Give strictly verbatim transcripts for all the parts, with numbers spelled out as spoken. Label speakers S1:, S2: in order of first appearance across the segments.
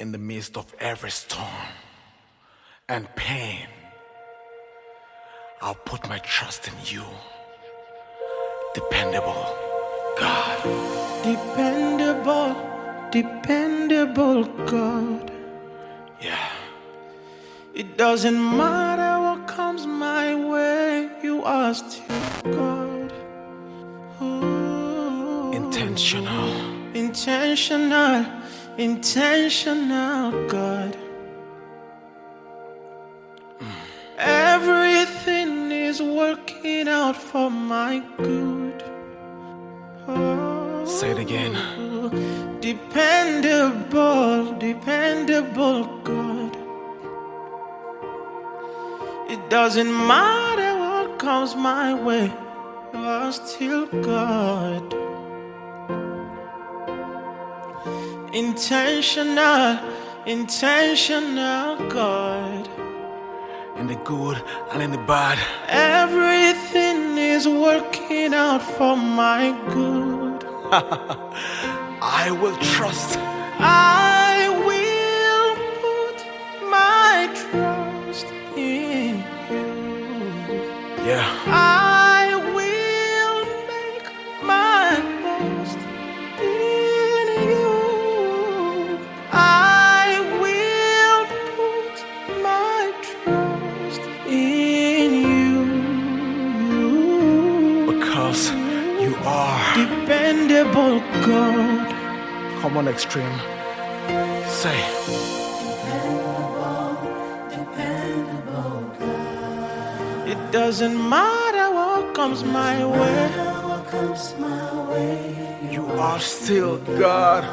S1: in the midst of every storm and pain. I'll put my trust in you, dependable God.
S2: Dependable, dependable God.
S1: Yeah.
S2: It doesn't matter what comes my way, you are still God. Ooh.
S1: Intentional.
S2: Intentional, intentional God. Mm. Everything is working out for my good. Oh.
S1: Say it again.
S2: Dependable, dependable God. It doesn't matter what comes my way, you are still God. Intentional, intentional God.
S1: In the good and in the bad,
S2: everything is working out for my good.
S1: I will trust.
S2: I will put my trust in you.
S1: Yeah.
S2: I will make my boast in you. I will put my trust in you.
S1: Because you are
S2: dependable God.
S1: Come on, Extreme. Say.
S3: Dependable, dependable God.
S2: It doesn't matter what comes my way.
S3: What comes my way.
S1: You are still God.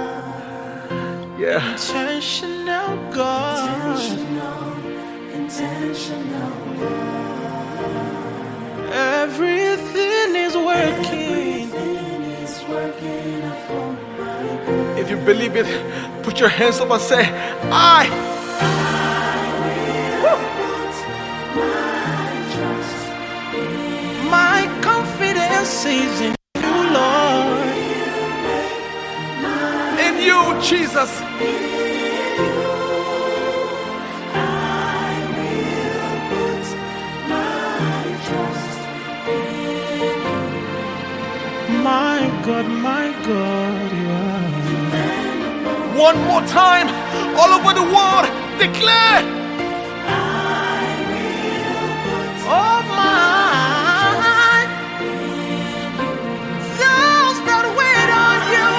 S1: Yeah.
S2: Intentional God.
S3: Intentional, intentional God.
S2: Everything is working.
S3: Everything is working for my good.
S1: If you believe it, put your hands up and say, I.
S3: I will put my trust in you.
S2: My confidence is in you, Lord.
S1: In you, Jesus.
S2: My God, my God, you are.
S1: One more time, all over the world, declare.
S2: Oh my, those that wait on you,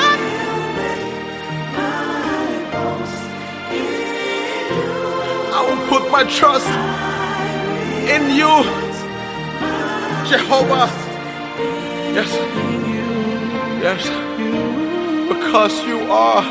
S2: Lord.
S1: I will put my trust in you, Jehovah. Yes, yes, because you are.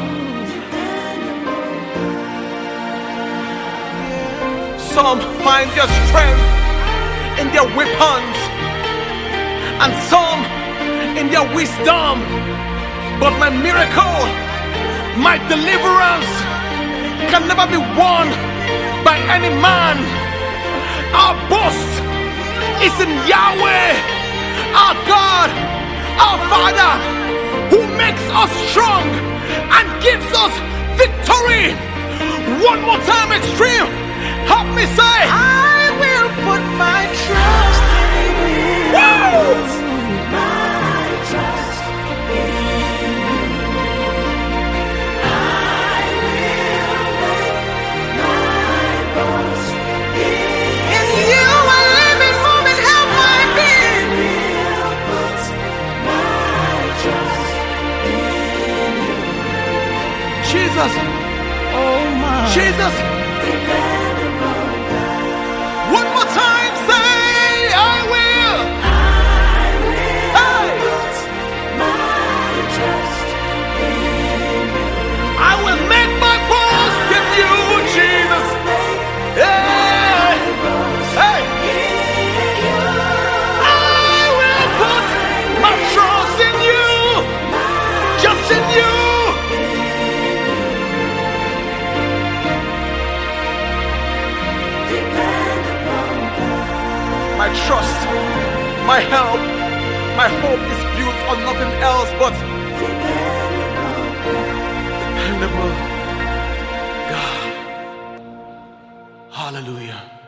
S1: Some find their strength in their weapons, and some in their wisdom. But my miracle, my deliverance can never be won by any man. Our boast is in Yahweh, our God, our Father, who makes us strong and gives us victory. One more time, Extreme. Help me say,
S2: I will put my trust in you.
S1: Woo!
S3: My trust in you. I will make my boast
S2: In you I live and move and have my being.
S3: I will put my trust in you.
S1: Jesus,
S2: Oh my.
S1: Jesus.
S3: Dependable God.
S1: One more time, say, I will.
S3: I will
S1: Hey!
S3: put my trust in you.
S1: I will make my boast in you, Jesus. Yeah. Hey. I will put my trust in you, just in you. My trust, my help, my hope is built on nothing else but dependable Hallelujah.